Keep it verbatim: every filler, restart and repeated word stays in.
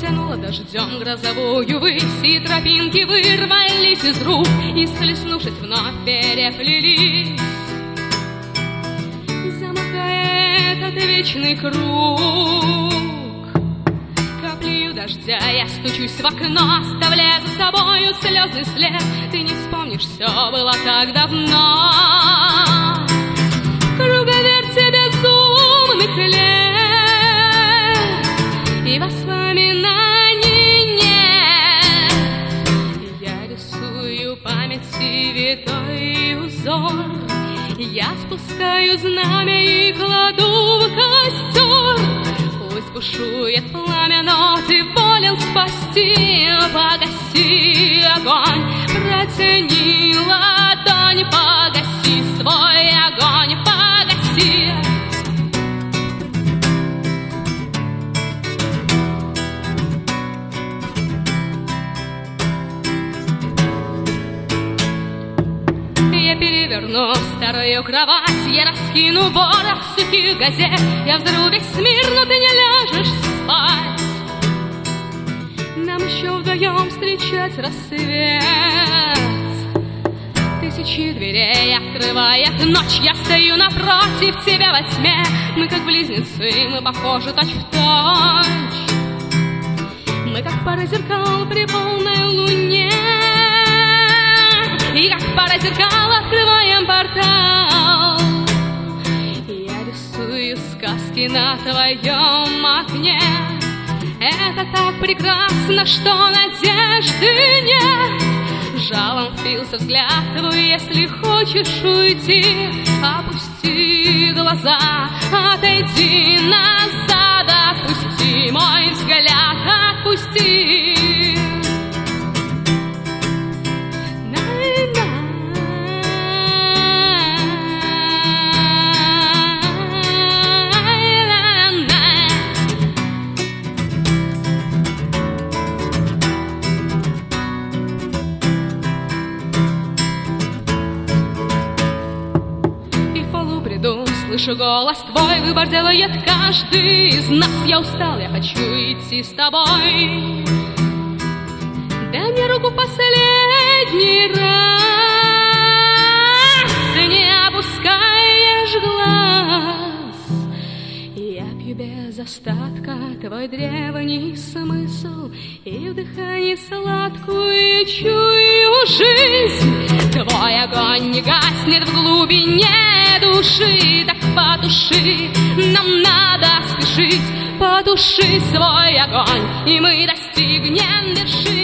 Затянуло дождем грозовую высь, и тропинки вырвались из рук, и, схлестнувшись, вновь переплелись, замыкая этот вечный круг. Каплею дождя я стучусь в окно, оставляя за собою слезный след. Ты не вспомнишь, все было так давно. В круговерте безумных лет и воспоминаний нет. Я рисую памяти витой узор, я спускаю знамя и кладу в костер. Пусть бушует пламя, но ты волен спасти. Погаси огонь, протяни ладонь, погаси свой огонь, погаси. Я переверну старую кровать, я раскину ворох сухих газет, я взорву весь мир, но ты не ляжешь спать. Нам еще вдвоем встречать рассвет. Тысячи дверей открывает ночь, я стою напротив тебя во тьме. Мы как близнецы, мы похожи точь-в-точь. Мы как пара зеркал при полной луне, и как пара зеркал открываем портал. Я рисую сказки на твоем окне. Это так прекрасно, что надежды нет. Жалом впился взгляд твой, если хочешь уйти, опусти глаза, отойди назад, отпусти мой взгляд, отпусти. Слышу голос твой, выбор делает каждый из нас. Я устал, я хочу идти с тобой. Дай мне руку в последний раз, не опускаешь глаз. Я пью без остатка твой древний смысл, и в дыхании сладкую чую жизнь. Твой огонь не гаснет в глубине души, так потуши, нам надо спешить. Потуши свой огонь, и мы достигнем вершины.